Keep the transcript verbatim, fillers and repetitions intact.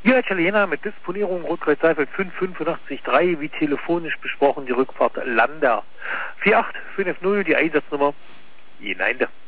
Ja, Italiener mit Disponierung Rotkreuz Seifeld fünf fünfundachtzig drei, wie telefonisch besprochen, die Rückfahrt Lander. vier acht fünf null, die Einsatznummer. Hinein da.